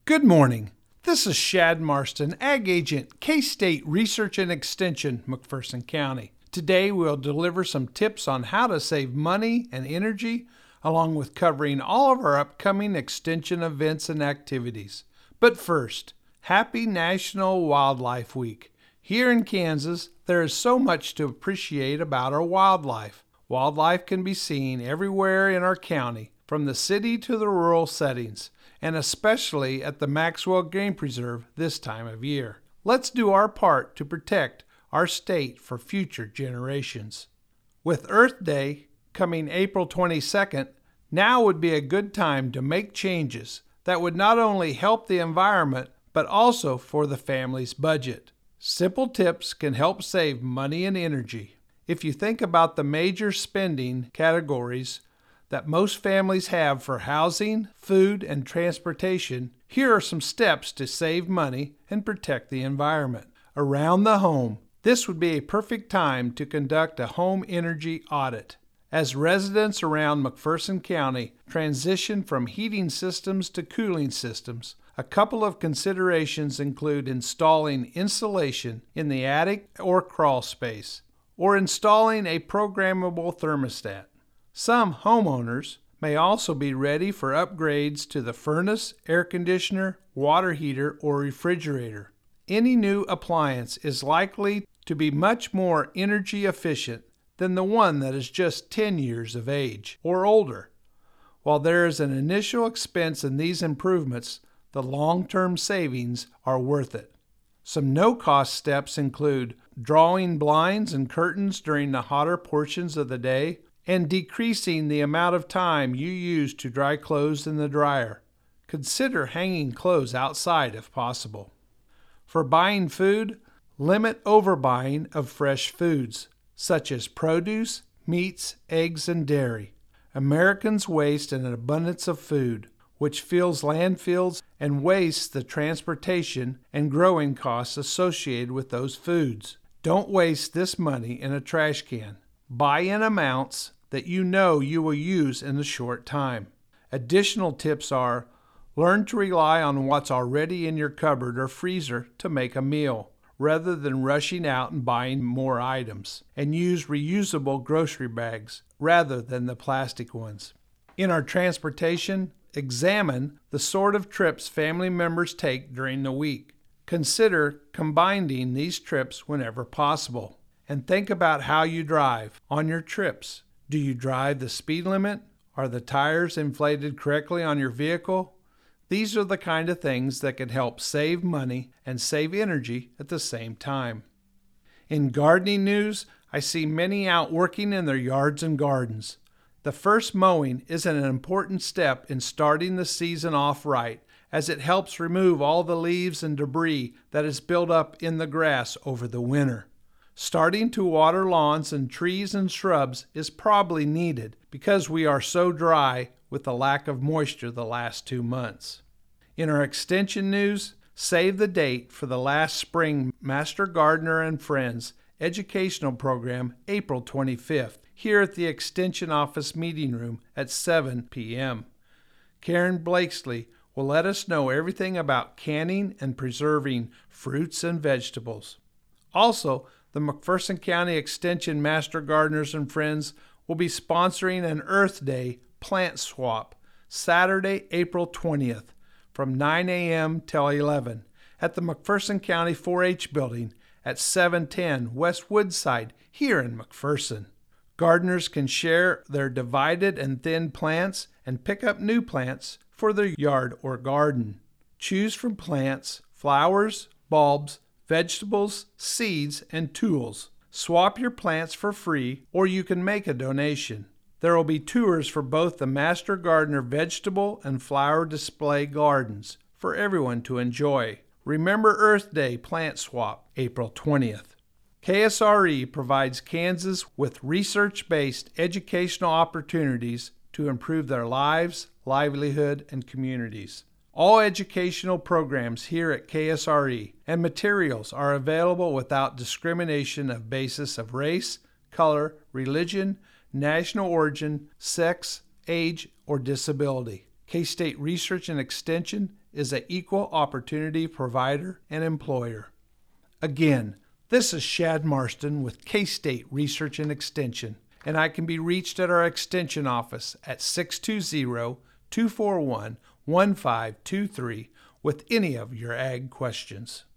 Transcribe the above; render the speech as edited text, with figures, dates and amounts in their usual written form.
Good morning. This is Shad Marston, Ag Agent, K-State Research and Extension, McPherson County. Today we'll deliver some tips on how to save money and energy, along with covering all of our upcoming extension events and activities. But first, happy National Wildlife Week. Here in Kansas, there is so much to appreciate about our wildlife. Wildlife can be seen everywhere in our county, from the city to the rural settings, and especially at the Maxwell Game Preserve this time of year. Let's do our part to protect our state for future generations. With Earth Day coming April 22nd, now would be a good time to make changes that would not only help the environment, but also for the family's budget. Simple tips can help save money and energy. If you think about the major spending categories that most families have for housing, food, and transportation, here are some steps to save money and protect the environment. Around the home, this would be a perfect time to conduct a home energy audit. As residents around McPherson County transition from heating systems to cooling systems, a couple of considerations include installing insulation in the attic or crawl space, or installing a programmable thermostat. Some homeowners may also be ready for upgrades to the furnace, air conditioner, water heater, or refrigerator. Any new appliance is likely to be much more energy efficient than the one that is just 10 years of age or older. While there is an initial expense in these improvements, the long-term savings are worth it. Some no-cost steps include drawing blinds and curtains during the hotter portions of the day, and decreasing the amount of time you use to dry clothes in the dryer. Consider hanging clothes outside if possible. For buying food, limit overbuying of fresh foods, such as produce, meats, eggs, and dairy. Americans waste an abundance of food, which fills landfills and wastes the transportation and growing costs associated with those foods. Don't waste this money in a trash can. Buy in amounts that you know you will use in a short time. Additional tips are: learn to rely on what's already in your cupboard or freezer to make a meal, rather than rushing out and buying more items, and use reusable grocery bags rather than the plastic ones. In our transportation, examine the sort of trips family members take during the week. Consider combining these trips whenever possible. And think about how you drive on your trips. Do you drive the speed limit? Are the tires inflated correctly on your vehicle? These are the kind of things that can help save money and save energy at the same time. In gardening news, I see many out working in their yards and gardens. The first mowing is an important step in starting the season off right, as it helps remove all the leaves and debris that is built up in the grass over the winter. Starting to water lawns and trees and shrubs is probably needed because we are so dry with the lack of moisture the last 2 months. In our extension news, save the date for the last spring Master Gardener and Friends educational program, April 25th, here at the Extension Office Meeting Room at 7 p.m. Karen Blakesley will let us know everything about canning and preserving fruits and vegetables. Also, the McPherson County Extension Master Gardeners and Friends will be sponsoring an Earth Day plant swap Saturday, April 20th from 9 a.m. till 11 at the McPherson County 4-H building at 710 West Woodside here in McPherson. Gardeners can share their divided and thinned plants and pick up new plants for their yard or garden. Choose from plants, flowers, bulbs, vegetables, seeds, and tools. Swap your plants for free, or you can make a donation. There will be tours for both the Master Gardener vegetable and flower display gardens for everyone to enjoy. Remember Earth Day Plant Swap, April 20th. KSRE provides Kansas with research-based educational opportunities to improve their lives, livelihood, and communities. All educational programs here at KSRE and materials are available without discrimination of basis of race, color, religion, national origin, sex, age, or disability. K-State Research and Extension is an equal opportunity provider and employer. Again, this is Shad Marston with K-State Research and Extension, and I can be reached at our Extension office at 620-241-1523 with any of your ag questions.